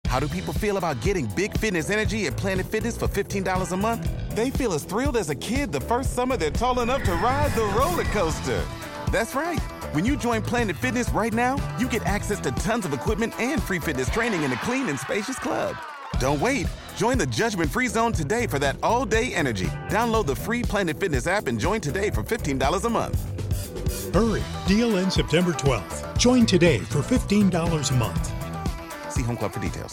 How do people feel about getting big fitness energy at Planet Fitness for $15 a month? They feel as thrilled as a kid the first summer they're tall enough to ride the roller coaster. That's right. When you join Planet Fitness right now, you get access to tons of equipment and free fitness training in a clean and spacious club. Don't wait. Join the judgment-free zone today for that all-day energy. Download the free Planet Fitness app and join today for $15 a month. Hurry. Deal ends September 12th. Join today for $15 a month. See Home Club for details.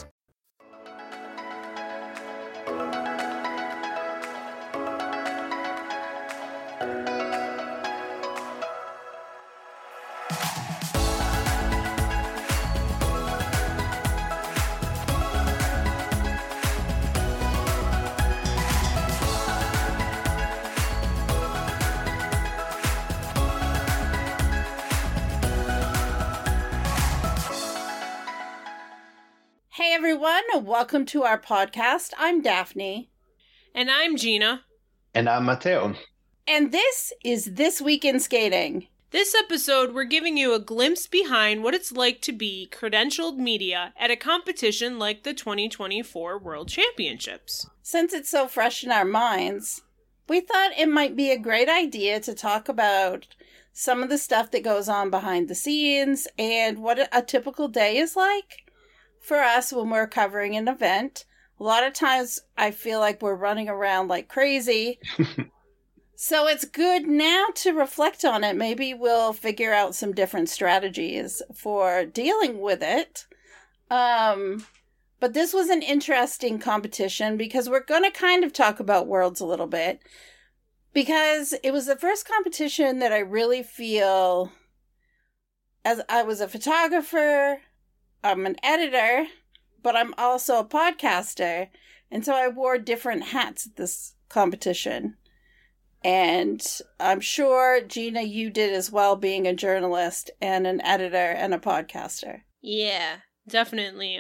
Hey everyone, welcome to our podcast. I'm Daphne. And I'm Gina. And I'm Matteo. And this is This Week in Skating. This episode, we're giving you a glimpse behind what it's like to be credentialed media at a competition like the 2024 World Championships. Since it's so fresh in our minds, we thought it might be a great idea to talk about some of the stuff that goes on behind the scenes and what a typical day is like. For us, when we're covering an event, a lot of times I feel like we're running around like crazy. So it's good now to reflect on it. Maybe we'll figure out some different strategies for dealing with it. But this was an interesting competition because we're going to kind of talk about Worlds a little bit. Because it was the first competition that I really feel, as I was a photographer, I'm an editor, but I'm also a podcaster. And so I wore different hats at this competition. And I'm sure, Gina, you did as well, being a journalist and an editor and a podcaster. Yeah, definitely.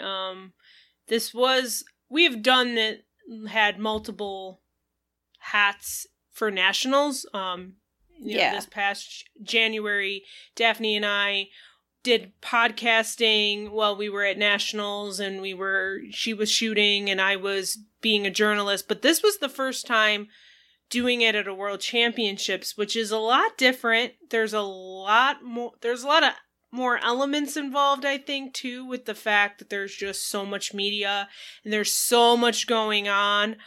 We've done it, had multiple hats for nationals. This past January, Daphne and I did podcasting while we were at nationals, and she was shooting and I was being a journalist. But this was the first time doing it at a World Championships, which is a lot different. There's a lot of more elements involved, I think, too, with the fact that there's just so much media and there's so much going on,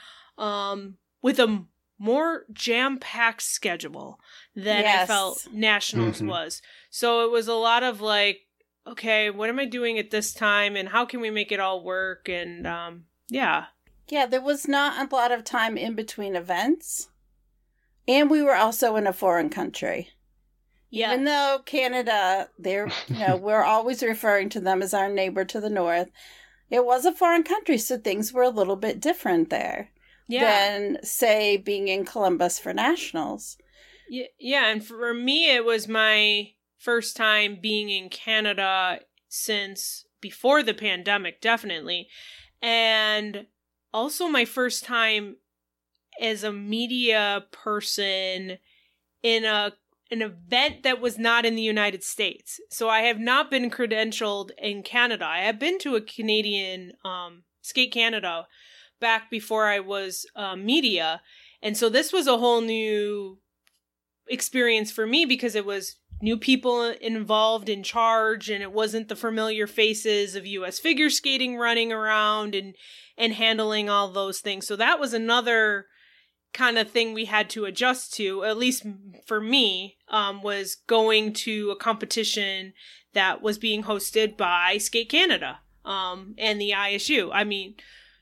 with a more jam-packed schedule than I felt nationals was. So it was a lot of like, okay, what am I doing at this time and how can we make it all work? And Yeah, there was not a lot of time in between events. And we were also in a foreign country. Yeah. Even though Canada, we're always referring to them as our neighbor to the north. It was a foreign country, so things were a little bit different there than, say, being in Columbus for nationals. Yeah, and for me, it was my first time being in Canada since before the pandemic, definitely. And also my first time as a media person in an event that was not in the United States. So I have not been credentialed in Canada. I have been to a Canadian Skate Canada back before I was media. And so this was a whole new experience for me because it was new people involved in charge, and it wasn't the familiar faces of U.S. figure skating running around and handling all those things. So that was another kind of thing we had to adjust to, at least for me, was going to a competition that was being hosted by Skate Canada and the ISU. I mean,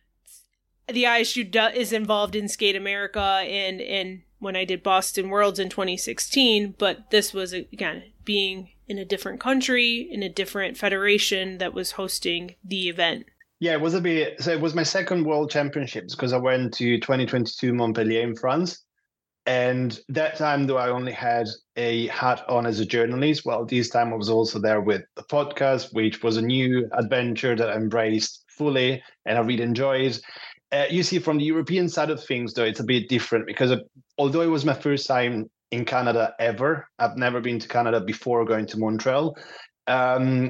the ISU is involved in Skate America and when I did Boston Worlds in 2016, but this was, again, being in a different country, in a different federation that was hosting the event. Yeah, it was my second World Championships because I went to 2022 Montpellier in France. And that time, though, I only had a hat on as a journalist. Well, this time I was also there with the podcast, which was a new adventure that I embraced fully and I really enjoyed. You see, from the European side of things, though, it's a bit different because although it was my first time in Canada ever, I've never been to Canada before going to Montreal.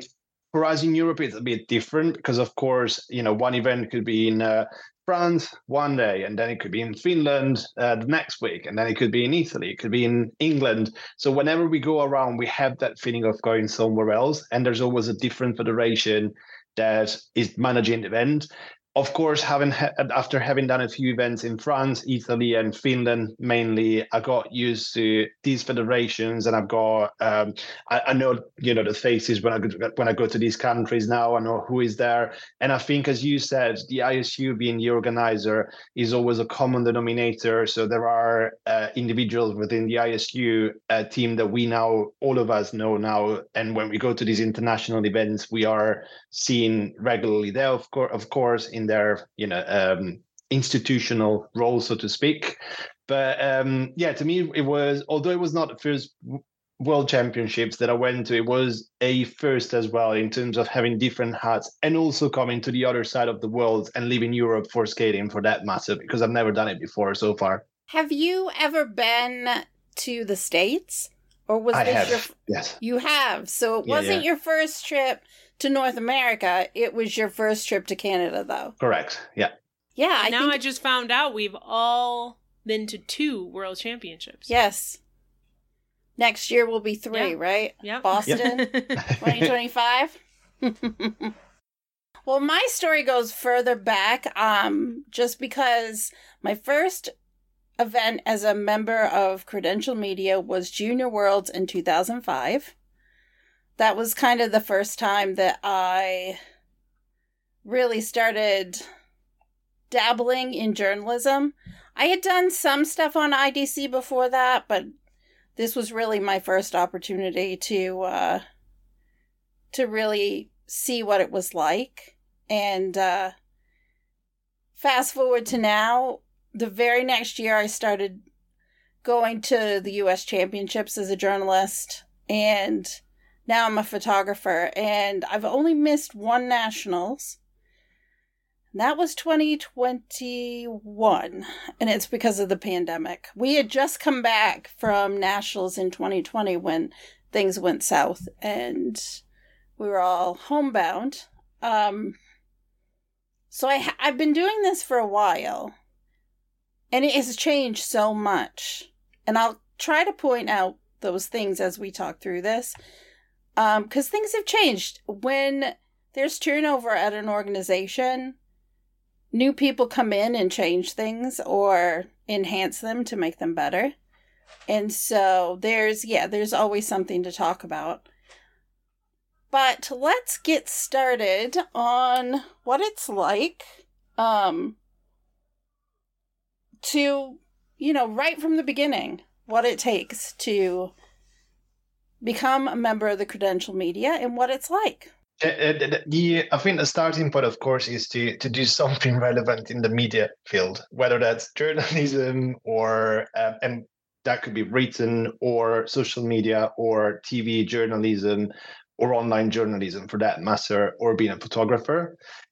For us in Europe, it's a bit different because, of course, one event could be in France one day, and then it could be in Finland the next week, and then it could be in Italy, it could be in England. So whenever we go around, we have that feeling of going somewhere else, and there's always a different federation that is managing the event. Of course, after having done a few events in France, Italy, and Finland mainly, I got used to these federations, and I've got I know the faces when I go to these countries now. I know who is there, and I think, as you said, the ISU being the organizer is always a common denominator. So there are individuals within the ISU team that all of us know now, and when we go to these international events, we are seen regularly there, of course, in their institutional role, so to speak. But to me, it was, although it was not the first World Championships that I went to, it was a first as well in terms of having different hats and also coming to the other side of the world and leaving Europe for skating, for that matter, because I've never done it before so far. Have you ever been to the States? Or was Yes. You have. So it wasn't your first trip to North America. It was your first trip to Canada, though. Correct. Yeah. Yeah. I just found out we've all been to 2 World Championships. Yes. Next year will be 3, right? Yep. Boston, 2025. Well, my story goes further back, just because my first event as a member of Credential Media was Junior Worlds in 2005. That was kind of the first time that I really started dabbling in journalism. I had done some stuff on IDC before that, but this was really my first opportunity to really see what it was like. And fast forward to now, the very next year I started going to the U.S. Championships as a journalist, and now I'm a photographer, and I've only missed 1 Nationals. And that was 2021, and it's because of the pandemic. We had just come back from Nationals in 2020 when things went south, and we were all homebound. So I've been doing this for a while, and it has changed so much. And I'll try to point out those things as we talk through this, because things have changed. When there's turnover at an organization, new people come in and change things or enhance them to make them better. And so there's always something to talk about. But let's get started on what it's like to, right from the beginning, what it takes to become a member of the Credential Media and what it's like. I think the starting point, of course, is to do something relevant in the media field, whether that's journalism or, and that could be written or social media or TV journalism or online journalism for that matter, or being a photographer.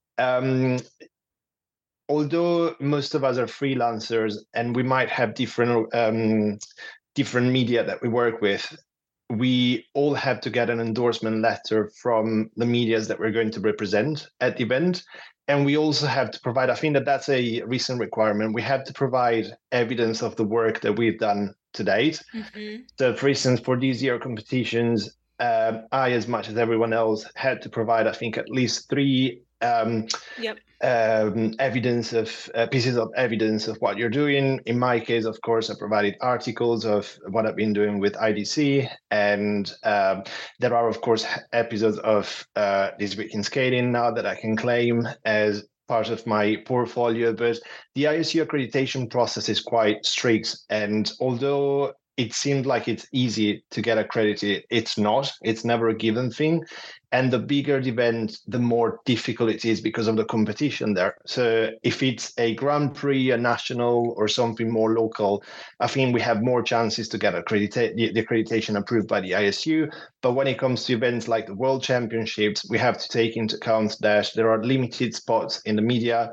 Although most of us are freelancers and we might have different media that we work with, we all have to get an endorsement letter from the medias that we're going to represent at the event. And we also have to provide, I think that's a recent requirement, we have to provide evidence of the work that we've done to date. Mm-hmm. So for instance, for these year competitions, I, as much as everyone else, had to provide, I think, at least 3 evidence of pieces of evidence of what you're doing. In my case, of course, I provided articles of what I've been doing with IDC, and there are, of course, episodes of This Week in Skating now that I can claim as part of my portfolio. But the ISU accreditation process is quite strict, and although it seemed like it's easy to get accredited, it's not. It's never a given thing. And the bigger the event, the more difficult it is because of the competition there. So if it's a Grand Prix, a national, or something more local, I think we have more chances to get the accreditation approved by the ISU. But when it comes to events like the World Championships, we have to take into account that there are limited spots in the media.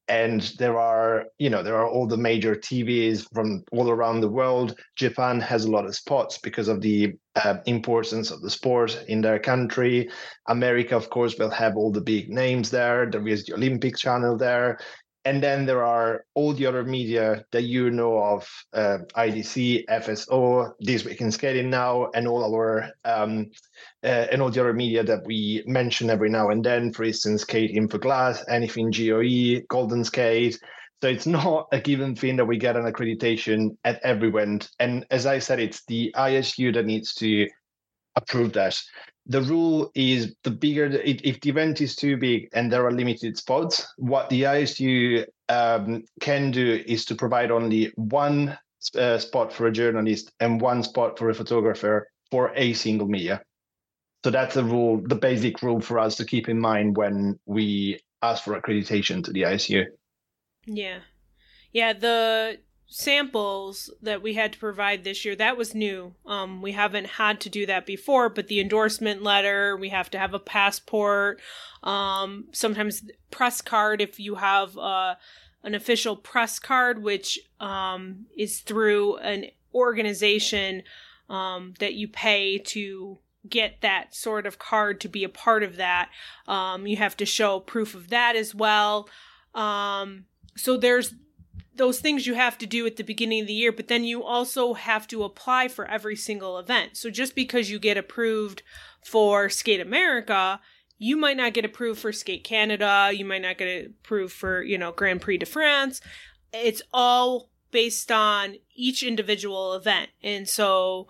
And there are all the major TVs from all around the world. Japan has a lot of spots because of the importance of the sport in their country. America, of course, will have all the big names there. There is the Olympic channel there. And then there are all the other media that you know of, IDC, FSO, This Week in Skating Now, and all our and all the other media that we mention every now and then. For instance, Skate Info Glass, Anything GOE, Golden Skate. So it's not a given thing that we get an accreditation at every event. And as I said, it's the ISU that needs to approve that. The rule is if the event is too big and there are limited spots, what the ISU can do is to provide only one spot for a journalist and one spot for a photographer for a single media. So that's the basic rule for us to keep in mind when we ask for accreditation to the ISU. Yeah. Yeah, the samples that we had to provide this year, that was new. We haven't had to do that before, but the endorsement letter, we have to have a passport, sometimes press card if you have an official press card, which is through an organization that you pay to get that sort of card to be a part of that. You have to show proof of that as well. So there's those things you have to do at the beginning of the year, but then you also have to apply for every single event. So just because you get approved for Skate America, you might not get approved for Skate Canada. You might not get approved for, Grand Prix de France. It's all based on each individual event. And so,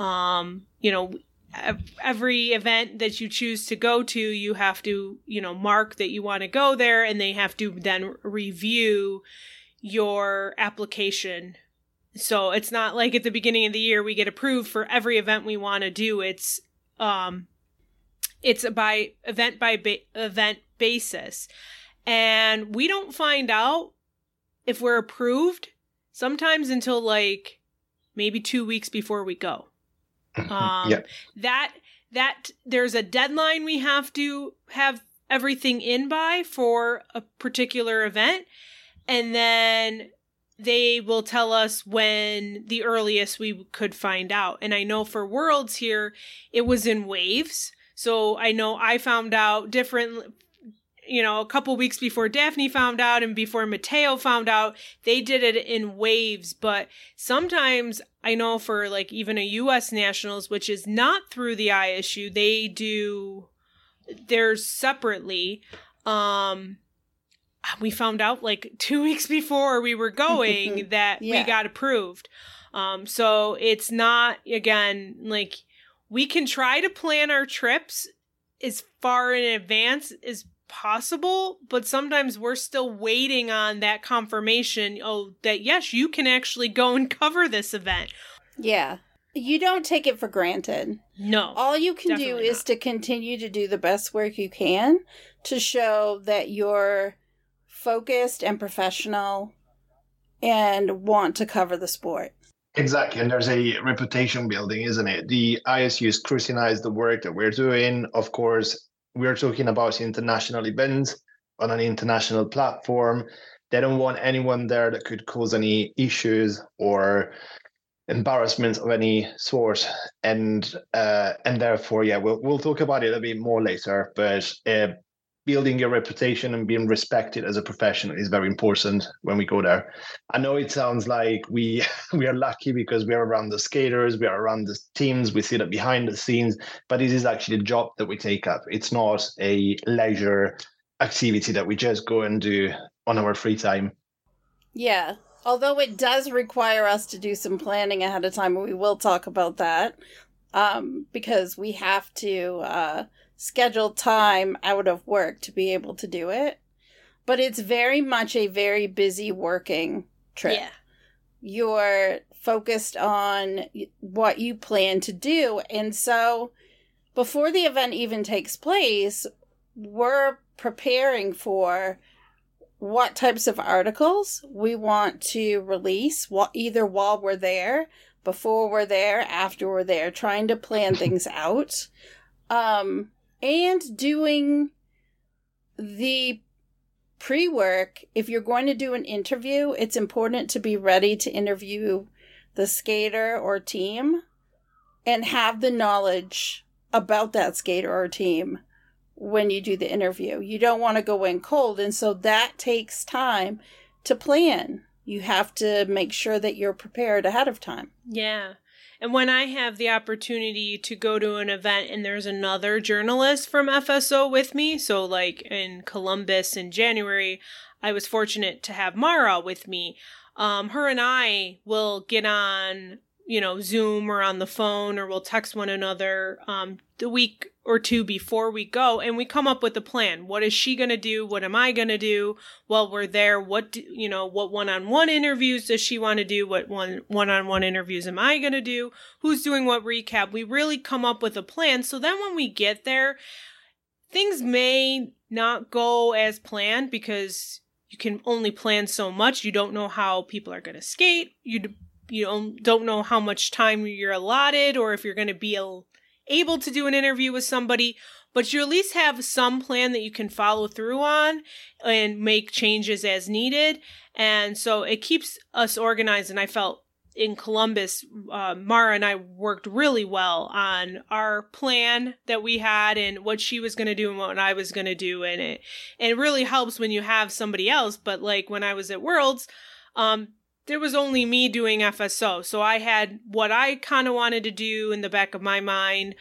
every event that you choose to go to, you have to, mark that you want to go there, and they have to then review your application. So it's not like at the beginning of the year we get approved for every event we want to do. It's a by event basis, and we don't find out if we're approved sometimes until like maybe 2 weeks before we go. That there's a deadline we have to have everything in by for a particular event. And then they will tell us when the earliest we could find out. And I know for Worlds here, it was in waves. So I know I found out different, a couple weeks before Daphne found out and before Mateo found out. They did it in waves. But sometimes I know for like even a U.S. Nationals, which is not through the ISU, they do theirs separately. We found out like 2 weeks before we were going that we got approved. So it's not, again, like we can try to plan our trips as far in advance as possible, but sometimes we're still waiting on that confirmation, that yes, you can actually go and cover this event. Yeah. You don't take it for granted. No. All you can do is to continue to do the best work you can to show that you're focused and professional and want to cover the sport. Exactly. And there's a reputation building, isn't it? The ISU scrutinize the work that we're doing. Of course, we're talking about international events on an international platform. They don't want anyone there that could cause any issues or embarrassment of any sort. And therefore, we'll talk about it a bit more later. But building your reputation and being respected as a professional is very important when we go there. I know it sounds like we are lucky because we are around the skaters, we are around the teams, we see that behind the scenes, but this is actually a job that we take up. It's not a leisure activity that we just go and do on our free time. Yeah, although it does require us to do some planning ahead of time, and we will talk about that, because we have to schedule time out of work to be able to do it. But it's very much a very busy working trip. Yeah. You're focused on what you plan to do. And so before the event even takes place, we're preparing for what types of articles we want to release, either while we're there, before we're there, after we're there, trying to plan things out. And doing the pre-work, if you're going to do an interview, it's important to be ready to interview the skater or team and have the knowledge about that skater or team when you do the interview. You don't want to go in cold, and so that takes time to plan. You have to make sure that you're prepared ahead of time. Yeah. And when I have the opportunity to go to an event and there's another journalist from FSO with me, so like in Columbus in January, I was fortunate to have Mara with me. Her and I will get on, Zoom or on the phone, or we'll text one another the week or two before we go, and we come up with a plan. What is she going to do? What am I going to do while we're there? What one-on-one interviews does she want to do? What one-on-one interviews am I going to do? Who's doing what recap? We really come up with a plan. So then when we get there, things may not go as planned because you can only plan so much. You don't know how people are going to skate. You don't know how much time you're allotted, or if you're going to be able to do an interview with somebody, but you at least have some plan that you can follow through on and make changes as needed. And so it keeps us organized. And I felt in Columbus, Mara and I worked really well on our plan that we had and what she was going to do and what I was going to do. And it really helps when you have somebody else. But like when I was at Worlds, there was only me doing FSO. So I had what I kind of wanted to do in the back of my mind,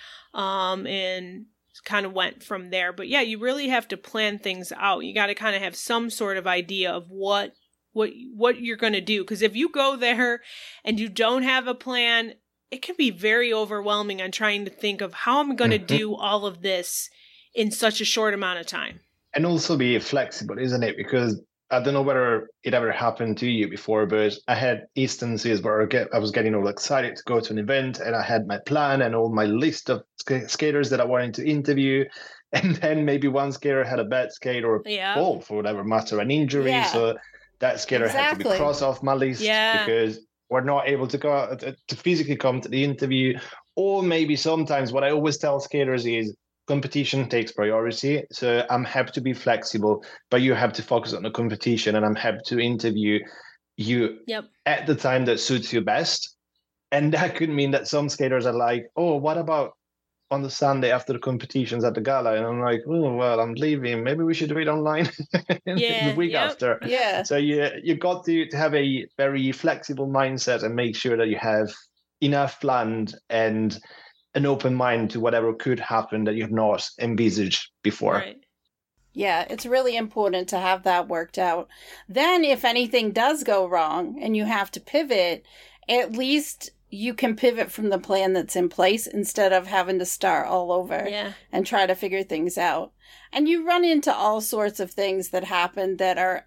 and kind of went from there. But yeah, you really have to plan things out. You got to kind of have some sort of idea of what you're going to do. Because if you go there and you don't have a plan, it can be very overwhelming on trying to think of how I'm going to do all of this in such a short amount of time. And also be flexible, isn't it? Because I don't know whether it ever happened to you before, but I had instances where I was getting all excited to go to an event, and I had my plan and all my list of skaters that I wanted to interview. And then maybe one skater had a bad skate or fall for whatever matter, an injury. Yeah. So that skater had to be crossed off my list because we're not able to go out to physically come to the interview. Or maybe sometimes what I always tell skaters is, competition takes priority. So I'm happy to be flexible, but you have to focus on the competition, and I'm happy to interview you at the time that suits you best. And that could mean that some skaters are like, oh, what about on the Sunday after the competitions at the gala? And I'm like, oh, well, I'm leaving. Maybe we should do it online the week after. Yeah. So you got to have a very flexible mindset and make sure that you have enough planned and an open mind to whatever could happen that you've not envisaged before. Right. Yeah, it's really important to have that worked out. Then if anything does go wrong and you have to pivot, at least you can pivot from the plan that's in place instead of having to start all over and try to figure things out. And you run into all sorts of things that happen that are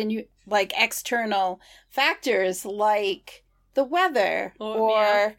external factors, like the weather or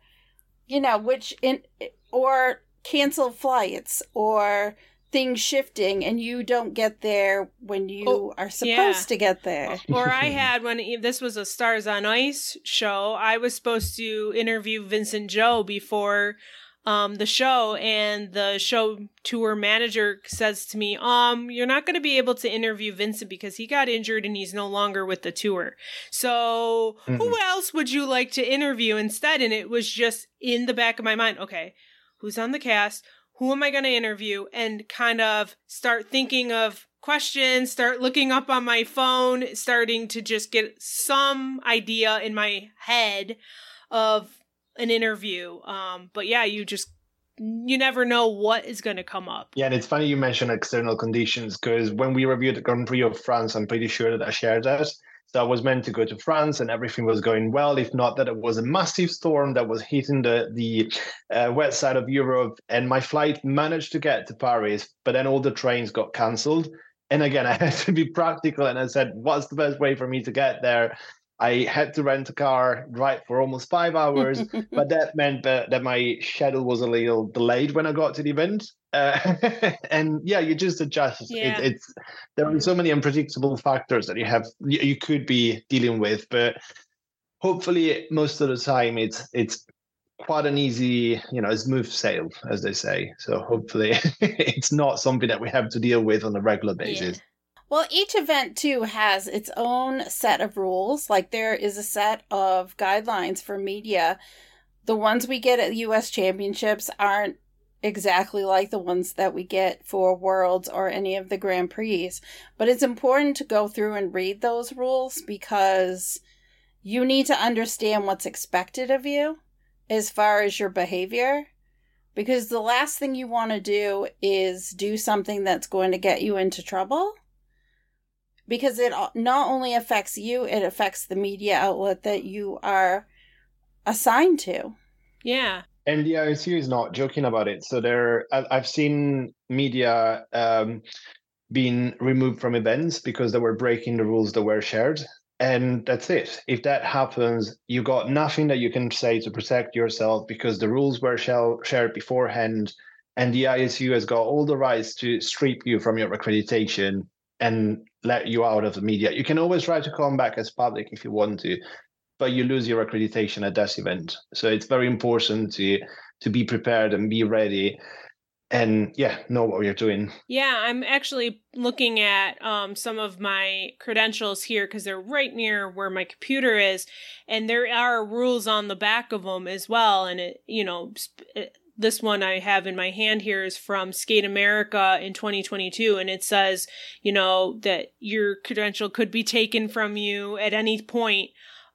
cancel flights or things shifting, and you don't get there when you are supposed to get there. Or I had, when this was a Stars on Ice show, I was supposed to interview Vincent Joe before the show, and the show tour manager says to me, you're not going to be able to interview Vincent because he got injured and he's no longer with the tour. So who else would you like to interview instead? And it was just in the back of my mind, okay, who's on the cast? Who am I going to interview? And kind of start thinking of questions, start looking up on my phone, starting to just get some idea in my head of an interview. But yeah, you never know what is going to come up. Yeah, and it's funny you mentioned external conditions, because when we reviewed the Grand Prix of France, I'm pretty sure that I shared that. So I was meant to go to France and everything was going well, if not that it was a massive storm that was hitting the west side of Europe. And my flight managed to get to Paris, but then all the trains got cancelled. And again, I had to be practical, and I said, what's the best way for me to get there? I had to rent a car, drive for almost 5 hours, but that meant that my schedule was a little delayed when I got to the event. And yeah, you just adjust. Yeah. There are so many unpredictable factors that you could be dealing with, but hopefully most of the time it's quite an easy, smooth sail, as they say. So hopefully it's not something that we have to deal with on a regular basis. Yeah. Well, each event, too, has its own set of rules. Like, there is a set of guidelines for media. The ones we get at U.S. Championships aren't exactly like the ones that we get for Worlds or any of the Grand Prix. But it's important to go through and read those rules because you need to understand what's expected of you as far as your behavior. Because the last thing you want to do is do something that's going to get you into trouble. Because it not only affects you, it affects the media outlet that you are assigned to. Yeah. And the ISU is not joking about it. So I've seen media being removed from events because they were breaking the rules that were shared. And that's it. If that happens, you got nothing that you can say to protect yourself because the rules were shared beforehand. And the ISU has got all the rights to strip you from your accreditation and let you out of the media. You can always try to come back as public if you want to, but you lose your accreditation at that event. So it's very important to be prepared and be ready and know what you're doing. Yeah, I'm actually looking at some of my credentials here because they're right near where my computer is, and there are rules on the back of them as well. And this one I have in my hand here is from Skate America in 2022, and it says, that your credential could be taken from you at any point.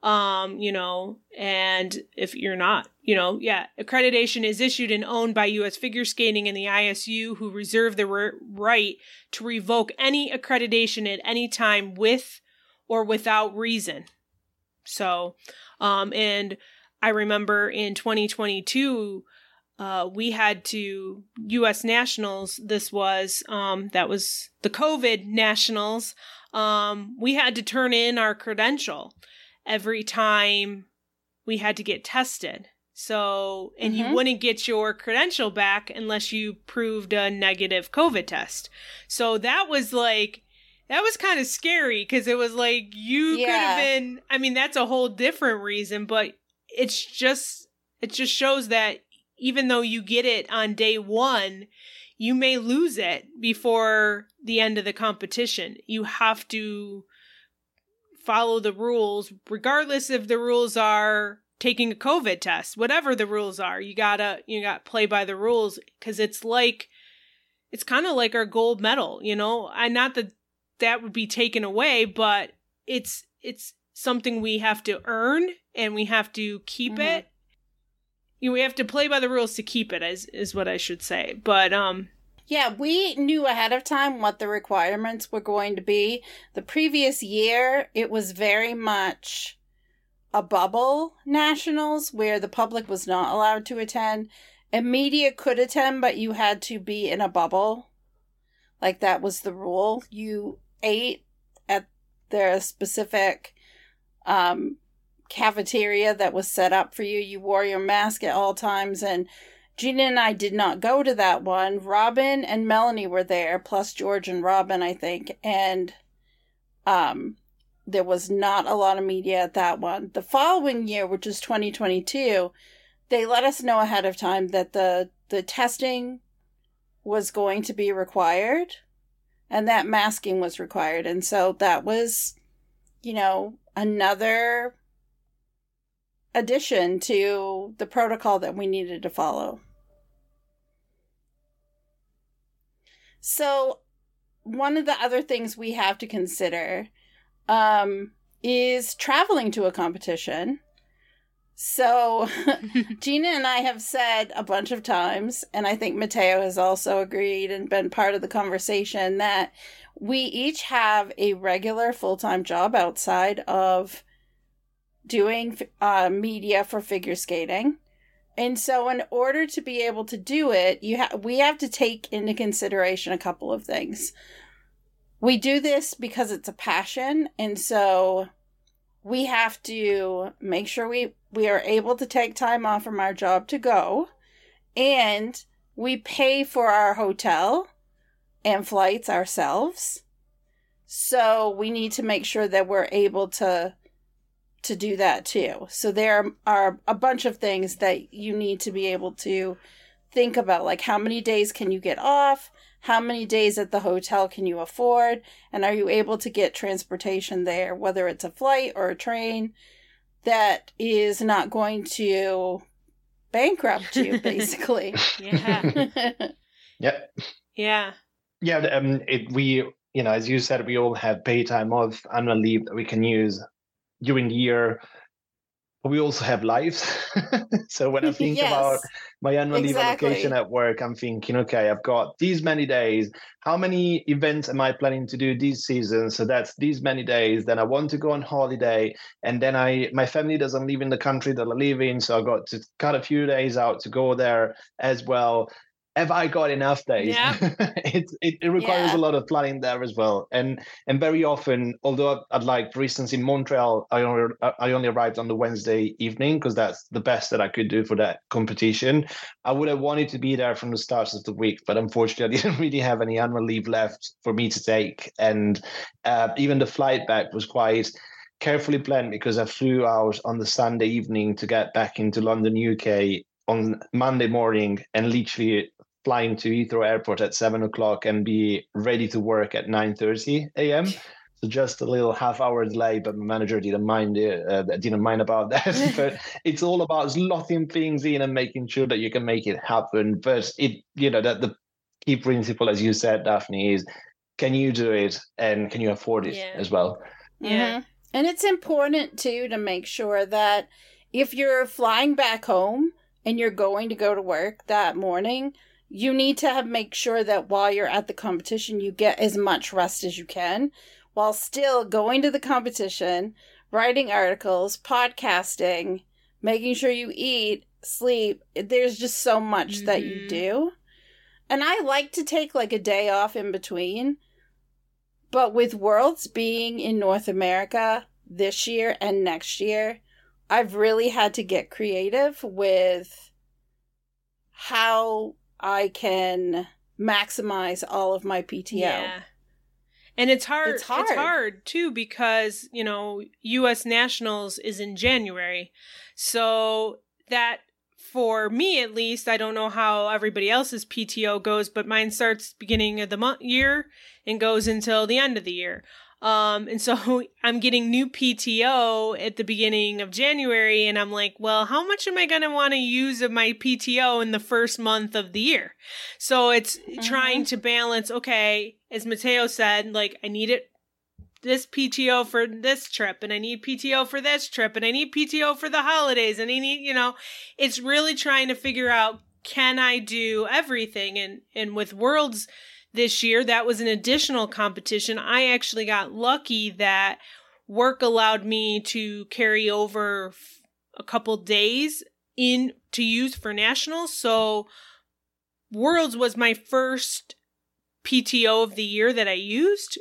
And if you're not, accreditation is issued and owned by U.S. Figure Skating and the ISU, who reserve the right to revoke any accreditation at any time with or without reason. So, and I remember in 2022, we had to U.S. Nationals. This was, that was the COVID Nationals. We had to turn in our credential every time we had to get tested. So, and you wouldn't get your credential back unless you proved a negative COVID test. So that was kind of scary because it was like you could have been, that's a whole different reason, but it just shows that even though you get it on day one, you may lose it before the end of the competition. You have to follow the rules, regardless if the rules are taking a COVID test, whatever the rules are. You gotta play by the rules because it's kind of like our gold medal, and not that would be taken away, but it's something we have to earn and we have to keep it. We have to play by the rules to keep it, is what I should say. But yeah, we knew ahead of time what the requirements were going to be. The previous year, it was very much a bubble nationals where the public was not allowed to attend. And media could attend, but you had to be in a bubble. Like, that was the rule. You ate at their specific cafeteria that was set up for you. You wore your mask at all times, and Gina and I did not go to that one. Robin and Melanie were there, plus George and Robin, I think. And there was not a lot of media at that one. The following year, which is 2022, they let us know ahead of time that the testing was going to be required and that masking was required. And so that was, another addition to the protocol that we needed to follow. So one of the other things we have to consider is traveling to a competition. So Gina and I have said a bunch of times, and I think Matteo has also agreed and been part of the conversation, that we each have a regular full-time job outside of doing media for figure skating. And so in order to be able to do it, we have to take into consideration a couple of things. We do this because it's a passion, and so we have to make sure we are able to take time off from our job to go, and we pay for our hotel and flights ourselves. So we need to make sure that we're able to do that too. So there are a bunch of things that you need to be able to think about, like how many days can you get off? how many days at the hotel can you afford, and are you able to get transportation there, whether it's a flight or a train, that is not going to bankrupt you, basically. Yeah. Yep. Yeah. Yeah. As you said, we all have paid time off, annual leave that we can use during the year. But we also have lives. So when I think Yes, about my annual leave exactly. allocation at work, I'm thinking, okay, I've got these many days. How many events am I planning to do this season? So that's these many days. Then I want to go on holiday. And then my family doesn't live in the country that I live in. So I got to cut a few days out to go there as well. Have I got enough days? Yeah. It requires Yeah. a lot of planning there as well. And very often, although I'd like, for instance, in Montreal, I only arrived on the Wednesday evening because that's the best that I could do for that competition. I would have wanted to be there from the start of the week, but unfortunately, I didn't really have any annual leave left for me to take. And even the flight back was quite carefully planned because I flew out on the Sunday evening to get back into London, UK on Monday morning, and literally flying to Heathrow Airport at 7:00 and be ready to work at 9:30 a.m. So just a little half-hour delay, but my manager didn't mind about that. But it's all about slotting things in and making sure that you can make it happen. But that the key principle, as you said, Daphne, is can you do it and can you afford it as well? Yeah. And it's important too to make sure that if you're flying back home and you're going to go to work that morning, you need to make sure that while you're at the competition, you get as much rest as you can while still going to the competition, writing articles, podcasting, making sure you eat, sleep. There's just so much that you do. And I like to take like a day off in between. But with Worlds being in North America this year and next year, I've really had to get creative with how I can maximize all of my PTO. Yeah. And it's hard. It's hard. It's hard too because, US Nationals is in January. So that, for me at least, I don't know how everybody else's PTO goes, but mine starts beginning of the year and goes until the end of the year. And so I'm getting new PTO at the beginning of January, and I'm like, well, how much am I going to want to use of my PTO in the first month of the year? So it's trying to balance, okay, as Matteo said, like, I need this PTO for this trip, and I need PTO for this trip, and I need PTO for the holidays, and I need, it's really trying to figure out, can I do everything? And with Worlds this year, that was an additional competition. I actually got lucky that work allowed me to carry over a couple days in to use for nationals. So Worlds was my first PTO of the year that I used.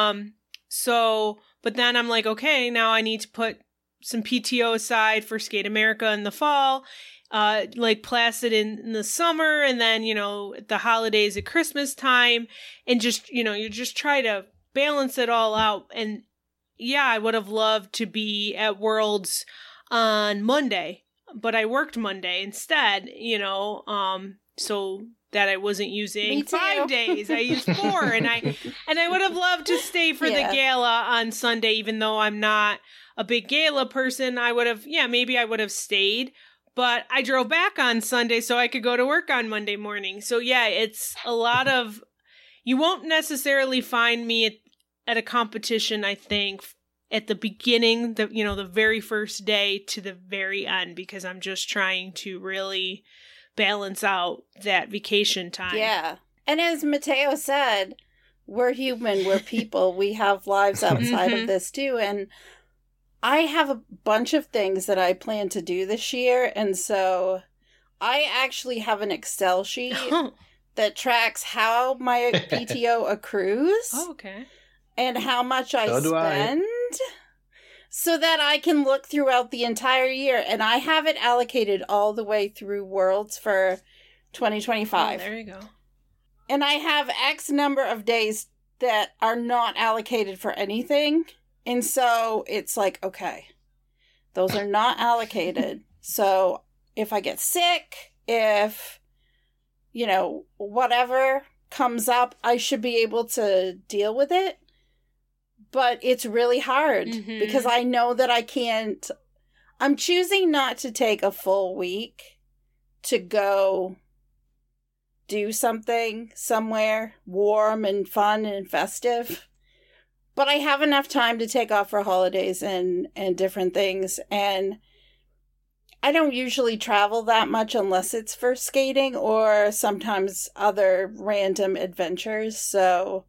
But then I'm like, okay, now I need to put some PTO aside for Skate America in the fall. Like Placid in the summer, and then, the holidays at Christmas time, and just, you just try to balance it all out. And yeah, I would have loved to be at Worlds on Monday, but I worked Monday instead, so that I wasn't using 5 days. I used 4, and I would have loved to stay for the gala on Sunday, even though I'm not a big gala person. Maybe I would have stayed. But I drove back on Sunday so I could go to work on Monday morning. So yeah, it's a lot of, you won't necessarily find me at a competition, I think, at the beginning, the very first day to the very end, because I'm just trying to really balance out that vacation time. Yeah. And as Matteo said, we're human, we're people, we have lives outside of this too. And I have a bunch of things that I plan to do this year, and so I actually have an Excel sheet that tracks how my PTO accrues. Oh, okay. And how much I spend, so that I can look throughout the entire year, and I have it allocated all the way through Worlds for 2025. Oh, there you go. And I have X number of days that are not allocated for anything. And so it's like, okay, those are not allocated. So if I get sick, if, whatever comes up, I should be able to deal with it. But it's really hard because I know that I can't. I'm choosing not to take a full week to go do something somewhere warm and fun and festive. But I have enough time to take off for holidays and different things. And I don't usually travel that much unless it's for skating or sometimes other random adventures. So,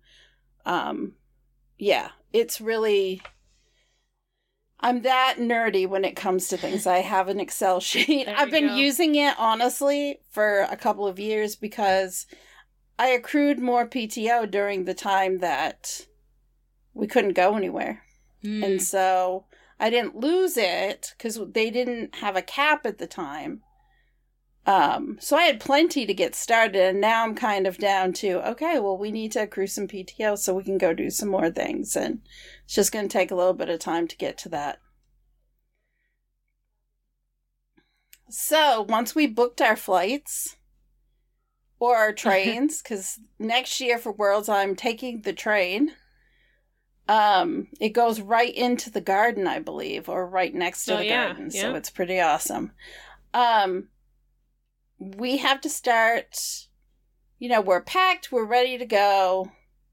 yeah, it's really... I'm that nerdy when it comes to things. I have an Excel sheet. I've been using it, honestly, for a couple of years because I accrued more PTO during the time that we couldn't go anywhere. And so I didn't lose it because they didn't have a cap at the time. So I had plenty to get started, and now I'm kind of down to, okay, well, we need to accrue some PTO so we can go do some more things, and it's just going to take a little bit of time to get to that. So once we booked our flights or our trains, because next year for Worlds, I'm taking the train. It goes right into the garden, I believe, or right next to the garden. Yeah. So it's pretty awesome. We have to start, we're packed, we're ready to go.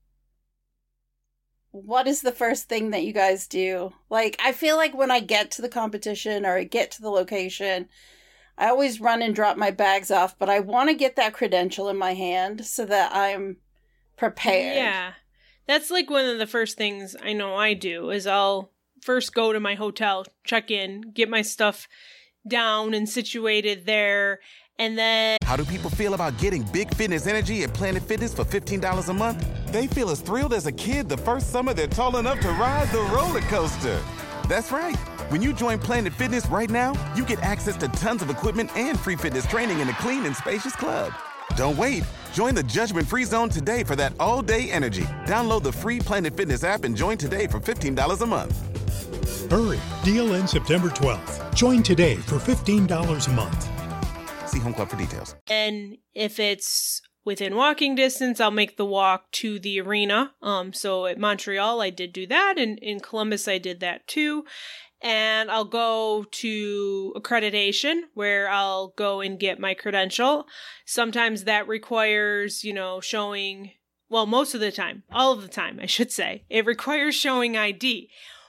What is the first thing that you guys do? Like, I feel like when I get to the competition or I get to the location, I always run and drop my bags off, but I want to get that credential in my hand so that I'm prepared. Yeah. That's like one of the first things I know I do is I'll first go to my hotel, check in, get my stuff down and situated there. And then... How do people feel about getting big fitness energy at Planet Fitness for $15 a month? They feel as thrilled as a kid the first summer they're tall enough to ride the roller coaster. That's right. When you join Planet Fitness right now, you get access to tons of equipment and free fitness training in a clean and spacious club. Don't wait. Join the judgment-free zone today for that all-day energy. Download the free Planet Fitness app and join today for $15 a month. Hurry. Deal ends September 12th. Join today for $15 a month. See Home Club for details. And if it's within walking distance, I'll make the walk to the arena. So at Montreal, I did do that. And in Columbus, I did that too. And I'll go to accreditation where I'll go and get my credential. Sometimes that requires, showing, well, most of the time, all of the time, I should say, it requires showing ID.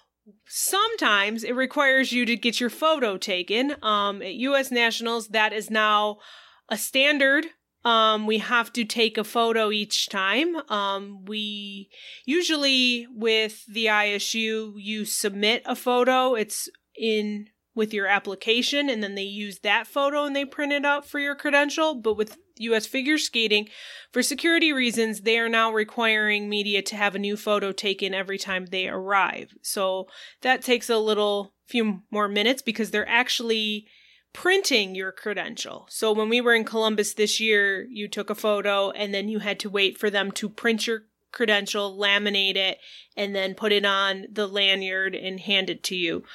Sometimes it requires you to get your photo taken. At U.S. Nationals, that is now a standard. We have to take a photo each time. We usually with the ISU, you submit a photo. It's in with your application, and then they use that photo and they print it out for your credential. But with U.S. Figure Skating, for security reasons, they are now requiring media to have a new photo taken every time they arrive. So that takes a few more minutes because they're actually printing your credential. So when we were in Columbus this year, you took a photo and then you had to wait for them to print your credential, laminate it, and then put it on the lanyard and hand it to you.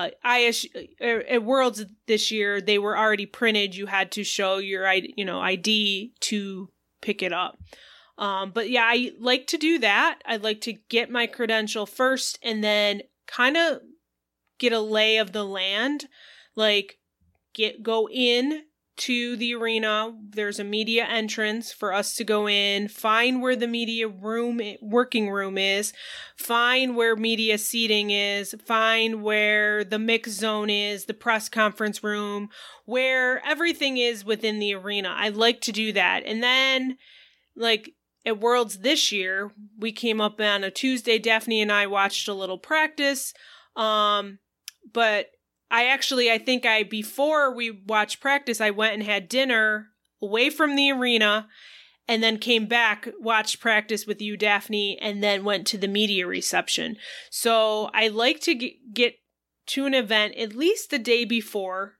At Worlds this year, they were already printed. You had to show your ID to pick it up. But yeah, I like to do that. I'd like to get my credential first and then kind of get a lay of the land, like go in to the arena. There's a media entrance for us to go in, find where the media working room is, find where media seating is, find where the mix zone is, the press conference room, where everything is within the arena. I like to do that. And then, like, at Worlds this year, we came up on a Tuesday. Daphne and I watched a little practice. But before we watched practice, I went and had dinner away from the arena and then came back, watched practice with you, Daphne, and then went to the media reception. So I like to get to an event at least the day before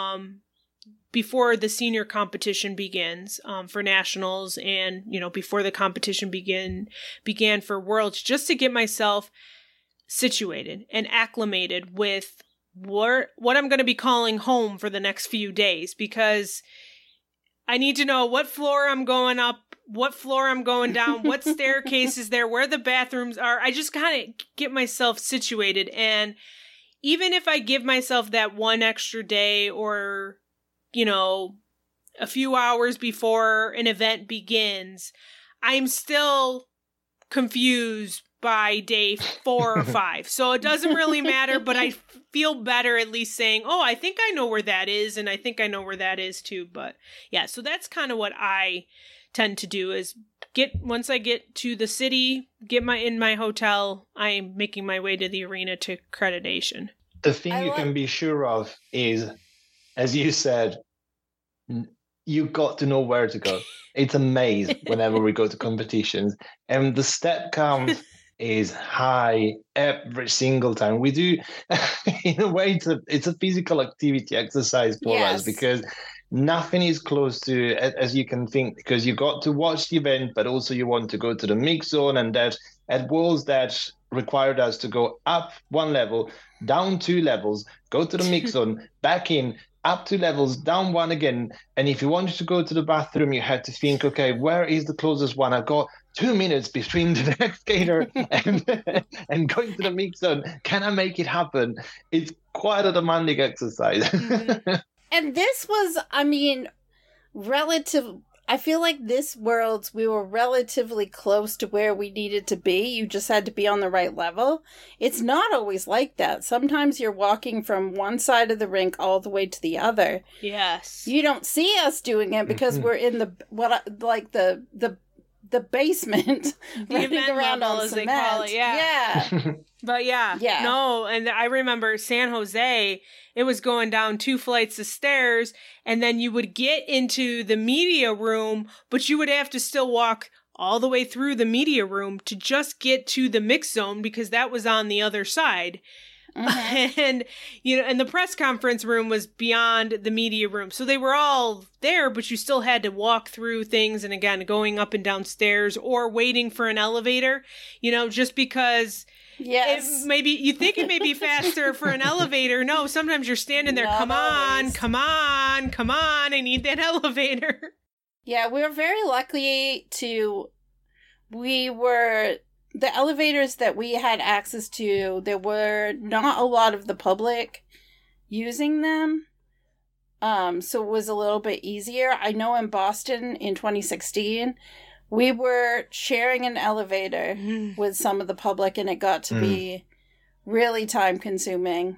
the senior competition begins, for nationals and, before the competition began for Worlds, just to get myself situated and acclimated with what I'm going to be calling home for the next few days, because I need to know what floor I'm going up, what floor I'm going down, what staircase is there, where the bathrooms are. I just kind of get myself situated. And even if I give myself that one extra day or, you know, a few hours before an event begins, I'm still confused by day 4 or 5. So it doesn't really matter, but I feel better at least saying, oh, I think I know where that is, and I think I know where that is too. But yeah, so that's kind of what I tend to do is once I get to the city, in my hotel, I'm making my way to the arena to accreditation. The thing you can be sure of is, as you said, you got to know where to go. It's a maze whenever we go to competitions, and the step count is high every single time. We do, in a way, it's a physical activity exercise for us, because nothing is close to as you can think, because you got to watch the event, but also you want to go to the mix zone, and that at Worlds that required us to go up 1 level, down 2 levels, go to the mix zone, back in, up 2 levels, down 1 again. And if you wanted to go to the bathroom, you had to think, okay, where is the closest one? I've got 2 minutes between the next skater and going to the mix zone. Can I make it happen? It's quite a demanding exercise. Mm-hmm. And this was, I mean, I feel like this Worlds, we were relatively close to where we needed to be. You just had to be on the right level. It's not always like that. Sometimes you're walking from one side of the rink all the way to the other. Yes. You don't see us doing it because we're in the basement, the event around level, on as cement. they call it. Yeah. But yeah, no, and I remember San Jose, it was going down 2 flights of stairs, and then you would get into the media room, but you would have to still walk all the way through the media room to just get to the mix zone, because that was on the other side. Mm-hmm. And, you know, and the press conference room was beyond the media room. So they were all there, but you still had to walk through things. And again, going up and down stairs or waiting for an elevator, you know, just because maybe you think it may be faster for an elevator. No, sometimes you're standing there. Come on. I need that elevator. Yeah, we were very lucky the elevators that we had access to, there were not a lot of the public using them. So it was a little bit easier. I know in Boston in 2016, we were sharing an elevator with some of the public, and it got to be really time consuming.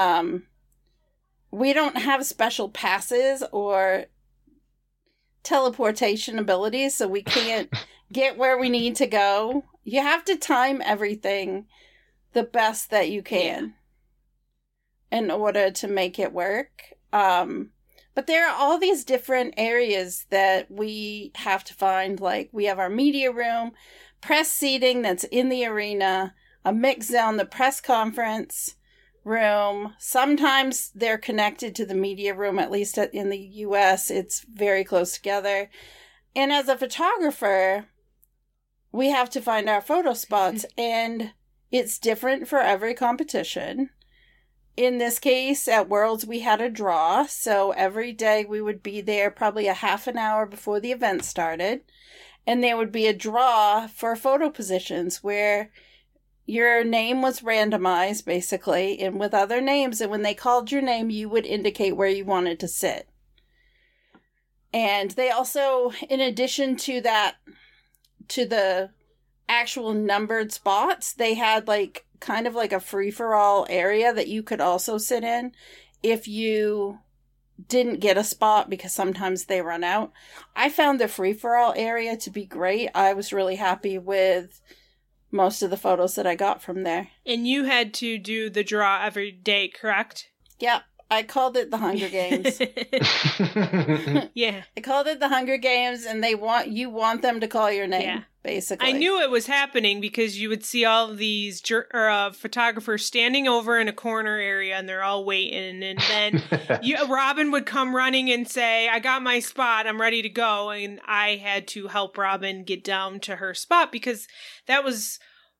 We don't have special passes or teleportation abilities, so we can't get where we need to go. You have to time everything the best that you can in order to make it work. But there are all these different areas that we have to find. Like, we have our media room, press seating that's in the arena, a mix zone, the press conference room. Sometimes they're connected to the media room, at least in the US, it's very close together. And as a photographer, we have to find our photo spots, and it's different for every competition. In this case, at Worlds, we had a draw, so every day we would be there probably a half an hour before the event started, and there would be a draw for photo positions where your name was randomized, basically, and with other names, and when they called your name, you would indicate where you wanted to sit. And they also, in addition to that, to the actual numbered spots, they had kind of like a free-for-all area that you could also sit in if you didn't get a spot, because sometimes they run out. I found the free-for-all area to be great. I was really happy with most of the photos that I got from there. And you had to do the draw every day, correct? Yep. I called it the Hunger Games. Yeah. I called it the Hunger Games, and you want them to call your name, basically. I knew it was happening because you would see all of these photographers standing over in a corner area, and they're all waiting. And then Robin would come running and say, I got my spot, I'm ready to go. And I had to help Robin get down to her spot, because that was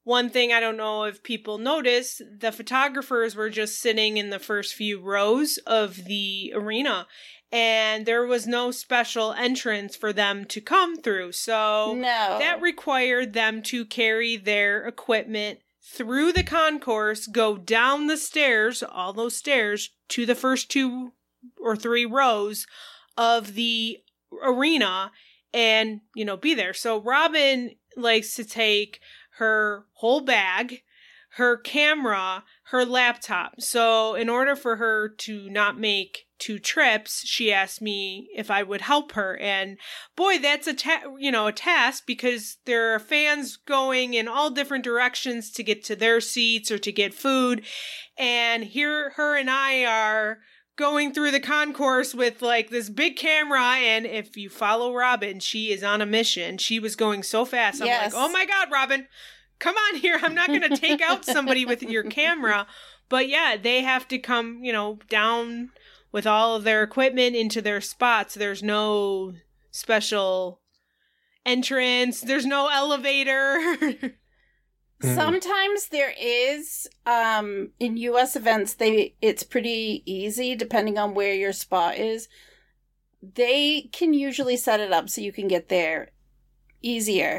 one thing I don't know if people noticed, the photographers were just sitting in the first few rows of the arena, and there was no special entrance for them to come through. So that required them to carry their equipment through the concourse, go down the stairs, all those stairs, to the first 2 or 3 rows of the arena and, be there. So Robin likes to take her whole bag, her camera, her laptop. So in order for her to not make 2 trips, she asked me if I would help her. And boy, that's a task, because there are fans going in all different directions to get to their seats or to get food. And here her and I are going through the concourse with like this big camera, and if you follow Robin, she is on a mission. She was going so fast. I'm like, oh my God, Robin, come on here. I'm not going to take out somebody with your camera. But yeah, they have to come, down with all of their equipment into their spots. There's no special entrance. There's no elevator. Sometimes there is, in U.S. events, it's pretty easy depending on where your spot is. They can usually set it up so you can get there easier.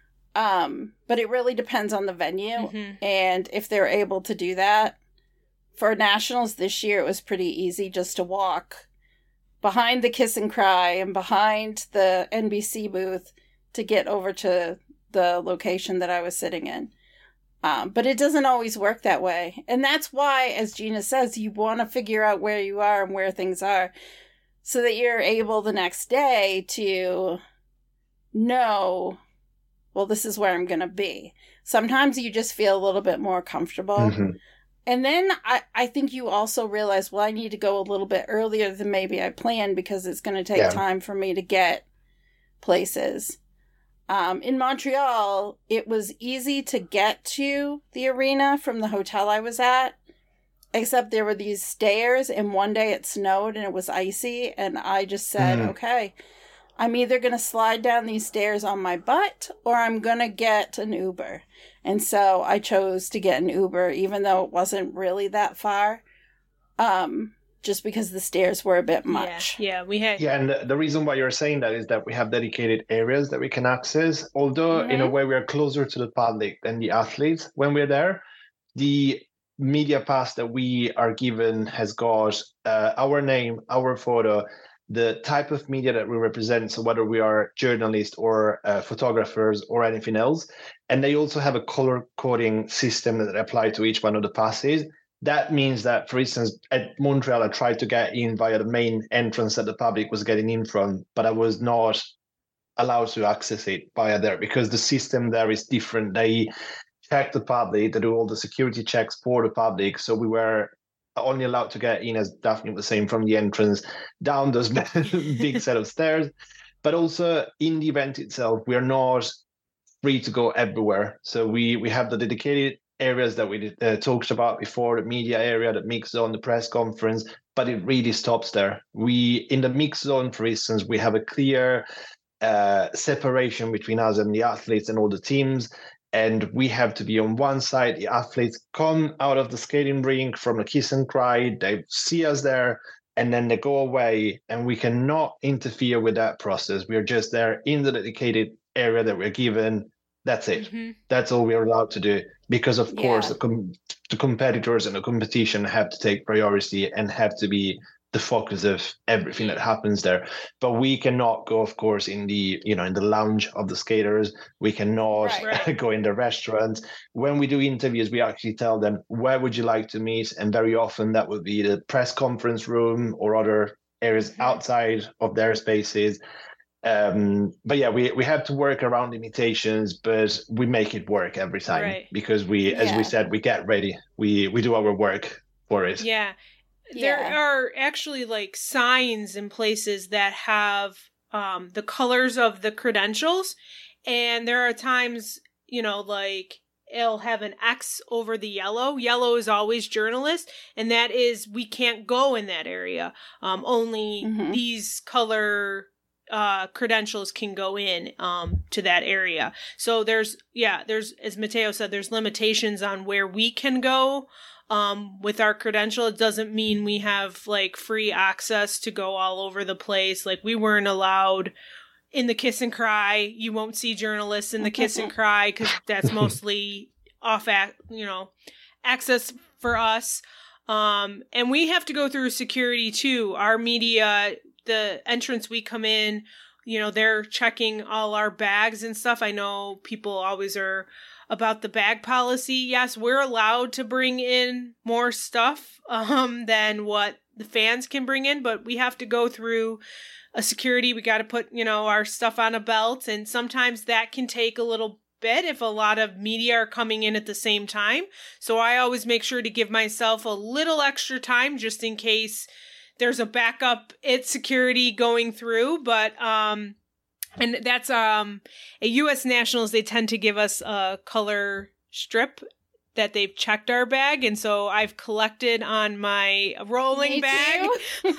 But it really depends on the venue and if they're able to do that. For Nationals this year, it was pretty easy just to walk behind the Kiss and Cry and behind the NBC booth to get over to the location that I was sitting in. But it doesn't always work that way. And that's why, as Gina says, you want to figure out where you are and where things are so that you're able the next day to know, well, this is where I'm going to be. Sometimes you just feel a little bit more comfortable. And then I think you also realize, well, I need to go a little bit earlier than maybe I planned because it's going to take time for me to get places. In Montreal, it was easy to get to the arena from the hotel I was at, except there were these stairs, and one day it snowed and it was icy, and I just said, okay, I'm either going to slide down these stairs on my butt or I'm going to get an Uber. And so I chose to get an Uber, even though it wasn't really that far, just because the stairs were a bit much. Yeah, we had. Yeah, and the reason why you're saying that is that we have dedicated areas that we can access. Although, in a way, we are closer to the public than the athletes when we're there. The media pass that we are given has got our name, our photo, the type of media that we represent, so whether we are journalists or photographers or anything else. And they also have a color coding system that apply to each one of the passes. That means that, for instance, at Montreal, I tried to get in via the main entrance that the public was getting in from, but I was not allowed to access it via there because the system there is different. They check the public, they do all the security checks for the public. So we were only allowed to get in, as Daphne was saying, from the entrance down those big set of stairs. But also in the event itself, we are not free to go everywhere. So we have the dedicated areas that we talked about before, the media area, the mix zone, the press conference, but it really stops there. In the mix zone, for instance, we have a clear separation between us and the athletes and all the teams. And we have to be on one side. The athletes come out of the skating rink from the Kiss and Cry. They see us there, and then they go away. And we cannot interfere with that process. We are just there in the dedicated area that we're given. That's it. That's all we're allowed to do. Because, of course, the competitors and the competition have to take priority and have to be the focus of everything that happens there. But we cannot go, of course, in the lounge of the skaters. We cannot go in the restaurants. When we do interviews, we actually tell them, where would you like to meet? And very often that would be the press conference room or other areas outside of their spaces. But yeah, we have to work around limitations, but we make it work every time because as we said, we get ready. We do our work for it. Yeah. There are actually like signs in places that have the colors of the credentials. And there are times, like it'll have an X over the yellow. Yellow is always journalist. And that is, we can't go in that area. Only these color credentials can go in to that area. So there's, as Mateo said, there's limitations on where we can go with our credential. It doesn't mean we have like free access to go all over the place. Like we weren't allowed in the Kiss and Cry. You won't see journalists in the Kiss and Cry because that's mostly access for us. And we have to go through security too. Our media, the entrance we come in, they're checking all our bags and stuff. I know people always are about the bag policy. Yes, we're allowed to bring in more stuff than what the fans can bring in, but we have to go through a security. We got to put, our stuff on a belt, and sometimes that can take a little bit if a lot of media are coming in at the same time. So I always make sure to give myself a little extra time just in case there's a backup at security going through. But and that's at U.S. Nationals, they tend to give us a color strip that they've checked our bag, and so I've collected on my rolling bag.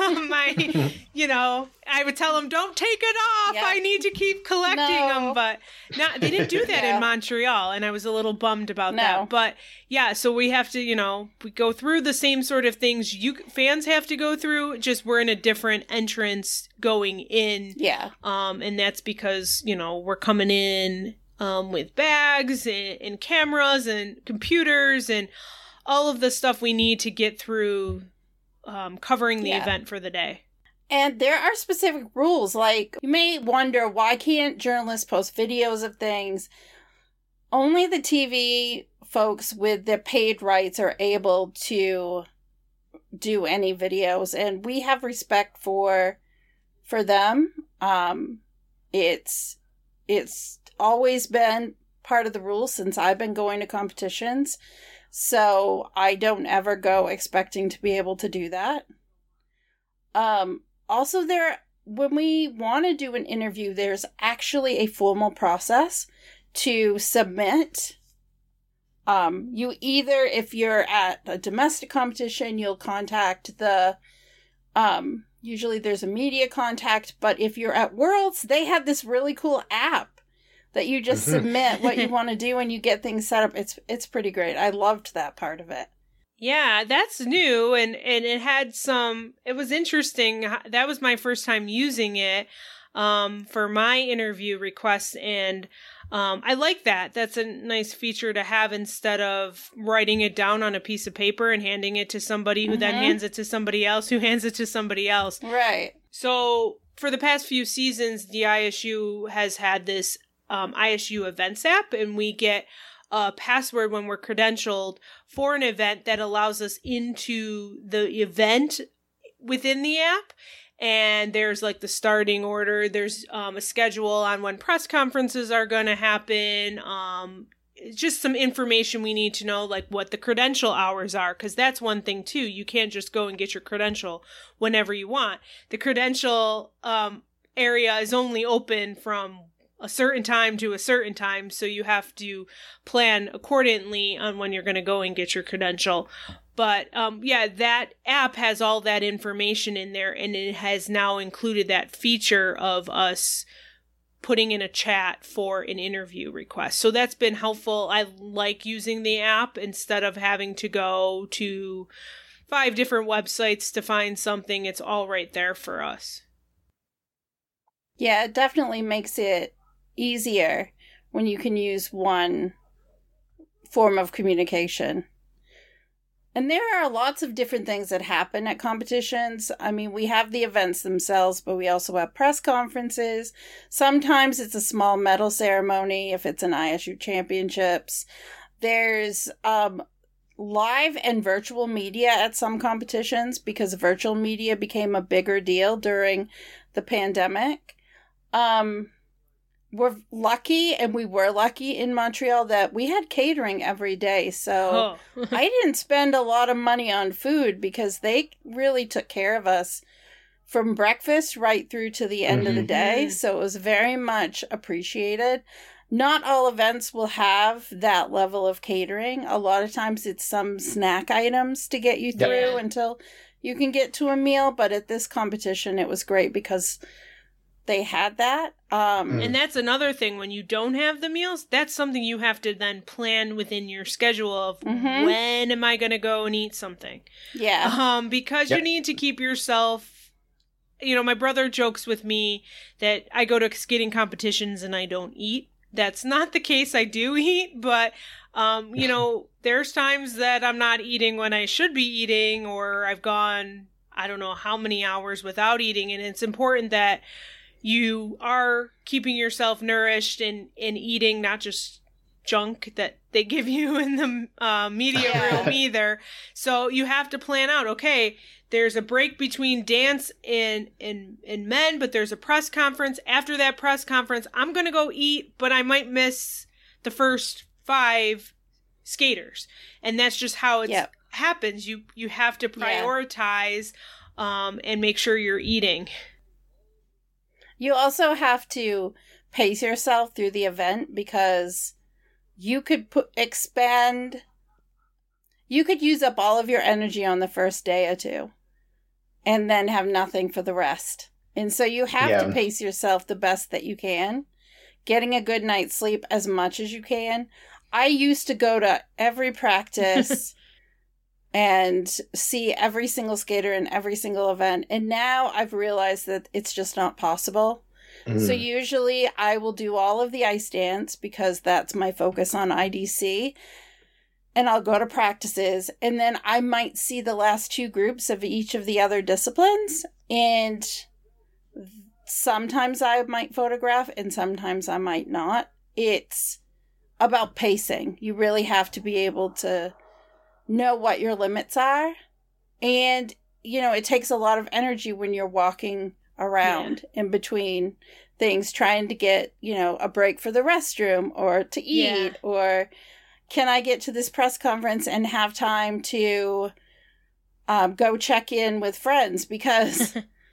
I would tell them, don't take it off. Yep. I need to keep collecting them, but they didn't do that in Montreal, and I was a little bummed about that. But yeah, so we have to, we go through the same sort of things you fans have to go through. Just we're in a different entrance going in. Yeah. And that's because we're coming in with bags and cameras and computers and all of the stuff we need to get through covering the event for the day. And there are specific rules. Like, you may wonder, why can't journalists post videos of things? Only the TV folks with their paid rights are able to do any videos, and we have respect for them. It's always been part of the rules since I've been going to competitions. So I don't ever go expecting to be able to do that. Also, when we want to do an interview, there's actually a formal process to submit. You either, if you're at a domestic competition, you'll contact usually there's a media contact, but if you're at Worlds, they have this really cool app that you just submit what you want to do and you get things set up. It's pretty great. I loved that part of it. Yeah, that's new, and it was interesting. That was my first time using it for my interview requests, and I like that. That's a nice feature to have instead of writing it down on a piece of paper and handing it to somebody who then hands it to somebody else who hands it to somebody else. Right. So for the past few seasons, the ISU has had this ISU Events app, and we get a password when we're credentialed for an event that allows us into the event within the app. And there's like the starting order. There's a schedule on when press conferences are going to happen. Just some information we need to know, like what the credential hours are, because that's one thing too. You can't just go and get your credential whenever you want. The credential area is only open from a certain time to a certain time, so you have to plan accordingly on when you're going to go and get your credential. But that app has all that information in there, and it has now included that feature of us putting in a chat for an interview request. So that's been helpful. I like using the app instead of having to go to 5 different websites to find something. It's all right there for us. Yeah, it definitely makes it easier when you can use one form of communication. And there are lots of different things that happen at competitions. I mean, we have the events themselves, but we also have press conferences. Sometimes it's a small medal ceremony if it's an ISU championships. There's live and virtual media at some competitions because virtual media became a bigger deal during the pandemic. We're lucky, and we were lucky in Montreal that we had catering every day. So I didn't spend a lot of money on food because they really took care of us from breakfast right through to the end of the day. So it was very much appreciated. Not all events will have that level of catering. A lot of times it's some snack items to get you through until you can get to a meal. But at this competition, it was great because they had that. And that's another thing. When you don't have the meals, that's something you have to then plan within your schedule of when am I going to go and eat something? Yeah. Because you need to keep yourself, my brother jokes with me that I go to skating competitions and I don't eat. That's not the case. I do eat, but, there's times that I'm not eating when I should be eating, or I've gone, I don't know how many hours without eating. And it's important that you are keeping yourself nourished and eating not just junk that they give you in the media room either. So you have to plan out, okay, there's a break between dance and men, but there's a press conference. After that press conference, I'm going to go eat, but I might miss the first 5 skaters. And that's just how it happens. You have to prioritize and make sure you're eating. You also have to pace yourself through the event, because you could you could use up all of your energy on the first day or two and then have nothing for the rest. And so you have to pace yourself the best that you can, getting a good night's sleep as much as you can. I used to go to every practice and see every single skater in every single event. And now I've realized that it's just not possible. So usually I will do all of the ice dance because that's my focus on IDC. And I'll go to practices. And then I might see the last 2 groups of each of the other disciplines. And sometimes I might photograph and sometimes I might not. It's about pacing. You really have to be able to know what your limits are. And, it takes a lot of energy when you're walking around in between things, trying to get, a break for the restroom or to eat, or can I get to this press conference and have time to go check in with friends? Because,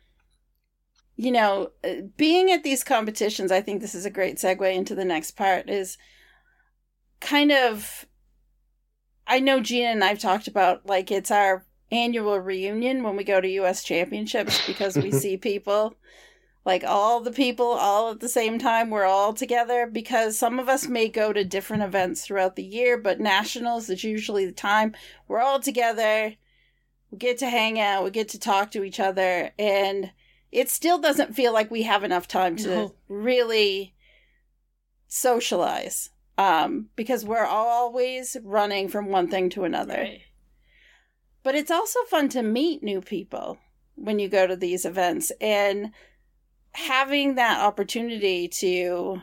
being at these competitions, I think this is a great segue into the next part, is kind of, I know Gina and I've talked about, like, it's our annual reunion when we go to U.S. championships, because we see people, like all the people all at the same time. We're all together, because some of us may go to different events throughout the year, but nationals is usually the time we're all together. We get to hang out, we get to talk to each other, and it still doesn't feel like we have enough time to really socialize, because we're always running from one thing to another. Right. But it's also fun to meet new people when you go to these events, and having that opportunity to,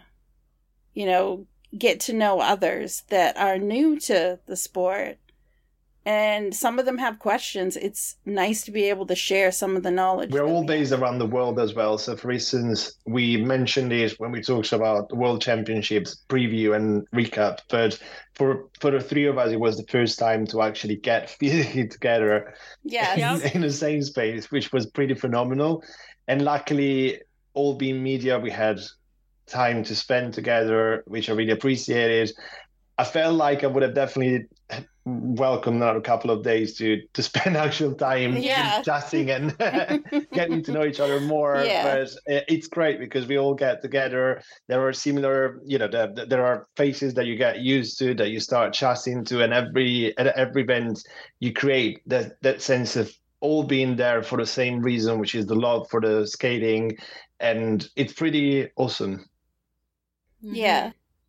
get to know others that are new to the sport. And some of them have questions. It's nice to be able to share some of the knowledge. We're all based around the world as well. So, for instance, we mentioned it when we talked about the World Championships preview and recap. But for the 3 of us, it was the first time to actually get physically together in the same space, which was pretty phenomenal. And luckily, all being media, we had time to spend together, which I really appreciated. I felt like I would have definitely welcomed another couple of days to spend actual time chatting and getting to know each other more. But it's great because we all get together. There are similar, there are faces that you get used to, that you start chatting to, and at every event you create that sense of all being there for the same reason, which is the love for the skating, and it's pretty awesome. Yeah.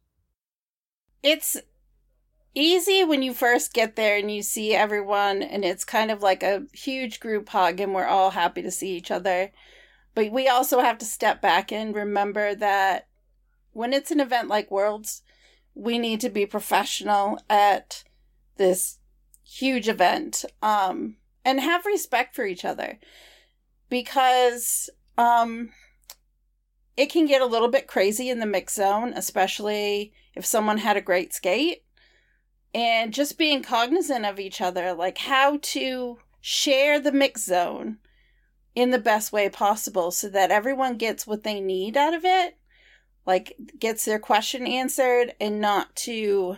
It's easy when you first get there and you see everyone, and it's kind of like a huge group hug and we're all happy to see each other. But we also have to step back and remember that when it's an event like Worlds, we need to be professional at this huge event, and have respect for each other, because it can get a little bit crazy in the mix zone, especially if someone had a great skate. And just being cognizant of each other, like how to share the mix zone in the best way possible so that everyone gets what they need out of it, like gets their question answered, and not to,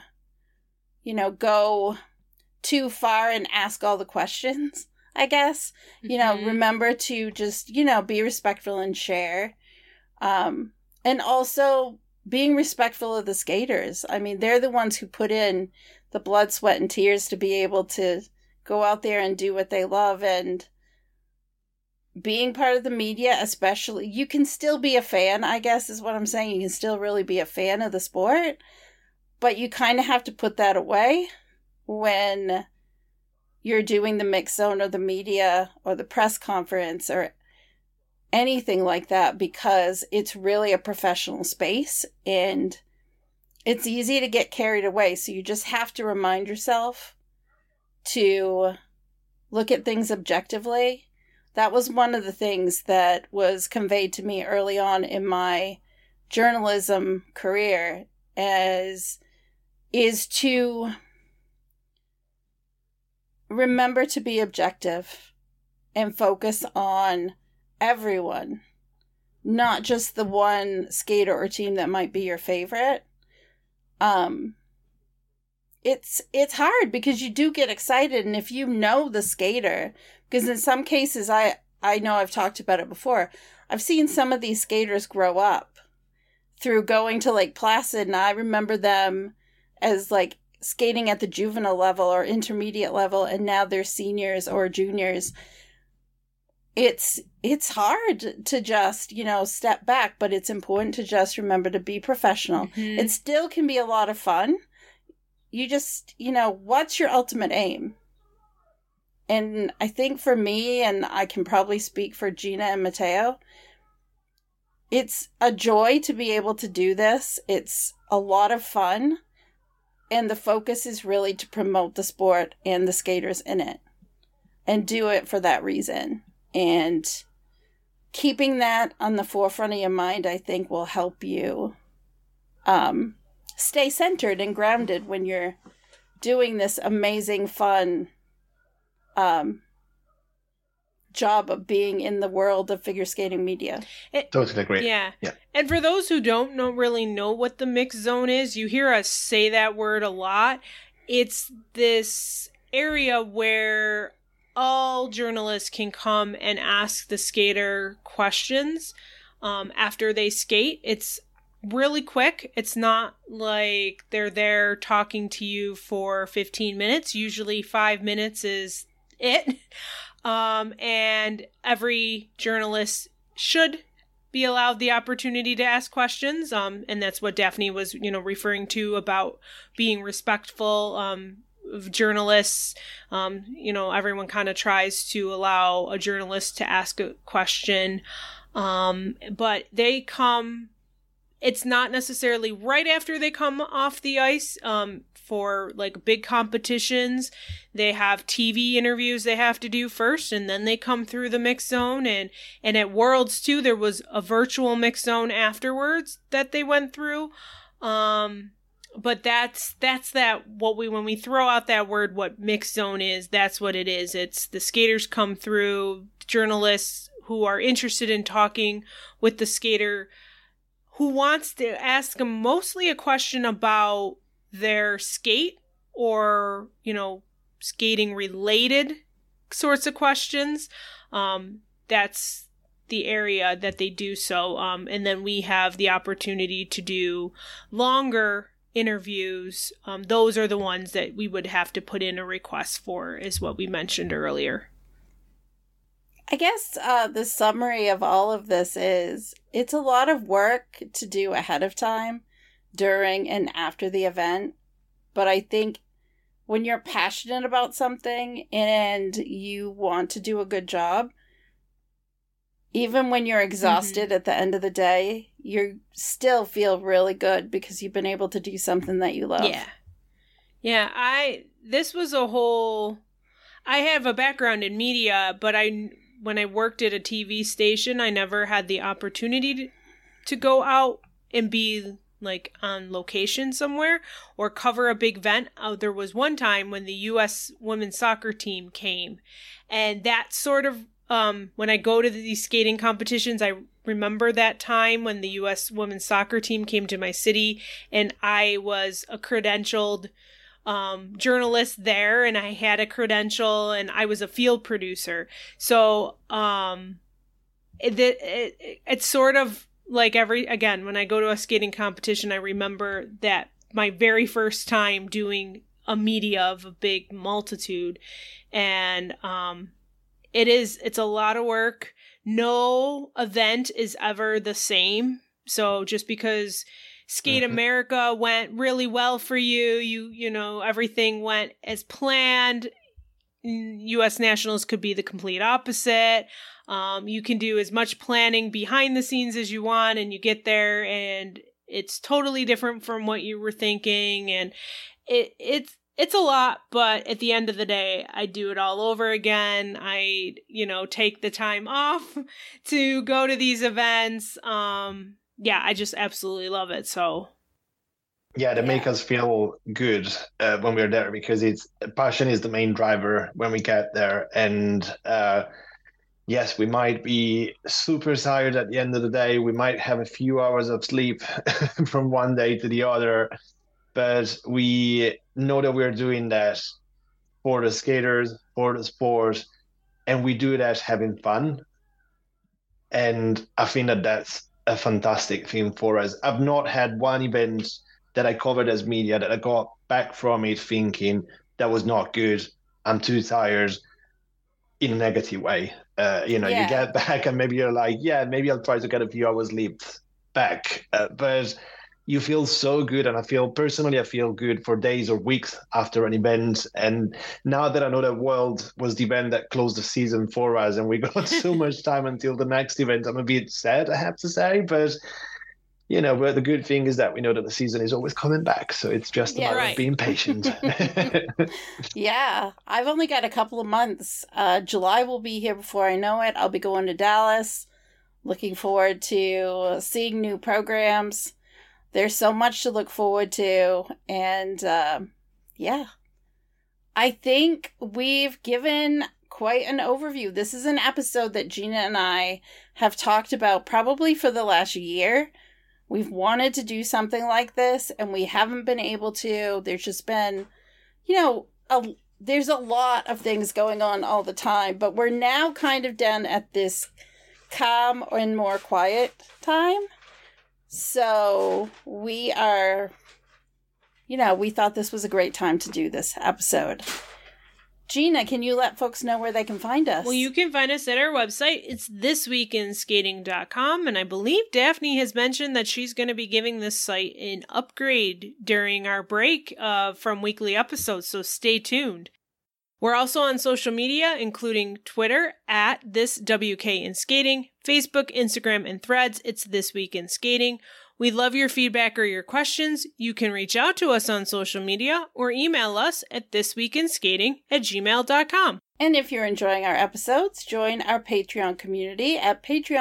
go too far and ask all the questions, I guess. Remember to just, be respectful and share. And also being respectful of the skaters. I mean, they're the ones who put in the blood, sweat, and tears to be able to go out there and do what they love. And being part of the media, especially, you can still be a fan, I guess is what I'm saying. You can still really be a fan of the sport, but you kind of have to put that away when you're doing the mix zone or the media or the press conference or anything like that, because it's really a professional space and it's easy to get carried away. So you just have to remind yourself to look at things objectively. That was one of the things that was conveyed to me early on in my journalism career, is to remember to be objective and focus on everyone, not just the one skater or team that might be your favorite. It's hard because you do get excited, and if you know the skater, because in some cases I know I've talked about it before, I've seen some of these skaters grow up through going to Lake Placid, and I remember them as like skating at the juvenile level or intermediate level, and now they're seniors or juniors. It's hard to just, step back, but it's important to just remember to be professional. Mm-hmm. It still can be a lot of fun. You just, what's your ultimate aim? And I think for me, and I can probably speak for Gina and Matteo, it's a joy to be able to do this. It's a lot of fun. And the focus is really to promote the sport and the skaters in it. And do it for that reason. And keeping that on the forefront of your mind, I think, will help you stay centered and grounded when you're doing this amazing, fun job of being in the world of figure skating media. Totally agree. Yeah. And for those who don't really know what the mix zone is, you hear us say that word a lot. It's this area where all journalists can come and ask the skater questions after they skate. It's really quick. It's not like they're there talking to you for 15 minutes. Usually 5 minutes is it. And every journalist should be allowed the opportunity to ask questions. And that's what Daphne was, referring to about being respectful of journalists. Everyone kind of tries to allow a journalist to ask a question. But they come, it's not necessarily right after they come off the ice. For like big competitions, they have TV interviews they have to do first, and then they come through the mix zone. And at Worlds too, there was a virtual mix zone afterwards that they went through. But that's that, when we throw out that word, what mix zone is, that's what it is. It's the skaters come through, journalists who are interested in talking with the skater who wants to ask them mostly a question about their skate or, skating related sorts of questions. That's the area that they do so. And then we have the opportunity to do longer interviews. Those are the ones that we would have to put in a request for, is what we mentioned earlier. I guess the summary of all of this is it's a lot of work to do ahead of time, during and after the event. But I think when you're passionate about something and you want to do a good job, even when you're exhausted at the end of the day, you still feel really good because you've been able to do something that you love. Yeah. I have a background in media, but when I worked at a TV station, I never had the opportunity to go out and be like on location somewhere or cover a big event. There was one time when the U.S. women's soccer team came, and that sort of, when I go to these skating competitions, I remember that time when the U.S. women's soccer team came to my city, and I was a credentialed journalist there, and I had a credential, and I was a field producer. So it's sort of like when I go to a skating competition, I remember that my very first time doing a media of a big multitude, and it's a lot of work. No event is ever the same. So just because Skate America went really well for you know, everything went as planned. U.S. Nationals could be the complete opposite. You can do as much planning behind the scenes as you want, and you get there and it's totally different from what you were thinking. And it's a lot, but at the end of the day, I do it all over again. I, take the time off to go to these events. I just absolutely love it. So. Yeah, they make us feel good when we're there, because passion is the main driver when we get there. And yes, we might be super tired at the end of the day. We might have a few hours of sleep from one day to the other, but we know that we're doing that for the skaters, for the sport, and we do that having fun. And I think that that's a fantastic thing for us. I've not had one event that I covered as media that I got back from it thinking that was not good, I'm too tired, in a negative way. You get back and maybe you're like, maybe I'll try to get a few hours sleep back. But you feel so good, and I feel good for days or weeks after an event. And now that I know that World was the event that closed the season for us and we got so much time until the next event, I'm a bit sad, I have to say. But but the good thing is that we know that the season is always coming back. So it's just a matter of being patient. Yeah, I've only got a couple of months. July will be here before I know it. I'll be going to Dallas. Looking forward to seeing new programs. There's so much to look forward to. And I think we've given quite an overview. This is an episode that Gina and I have talked about probably for the last year. We've wanted to do something like this, and we haven't been able to. There's just been, there's a lot of things going on all the time, but we're now kind of down at this calm and more quiet time. So we are, we thought this was a great time to do this episode. Gina, can you let folks know where they can find us? Well, you can find us at our website. It's thisweekinskating.com, and I believe Daphne has mentioned that she's going to be giving this site an upgrade during our break from weekly episodes, so stay tuned. We're also on social media, including Twitter at ThisWKInSkating, Facebook, Instagram, and Threads. It's This Week in Skating. We love your feedback or your questions. You can reach out to us on social media or email us at thisweekinskating@gmail.com. And if you're enjoying our episodes, join our Patreon community at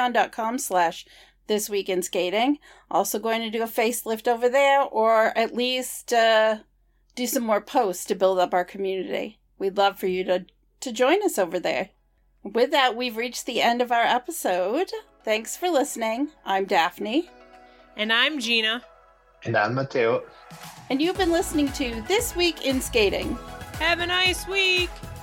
patreon.com/thisweekinskating. Also going to do a facelift over there, or at least do some more posts to build up our community. We'd love for you to join us over there. With that, we've reached the end of our episode. Thanks for listening. I'm Daphne. And I'm Gina. And I'm Matteo. And you've been listening to This Week in Skating. Have a nice week!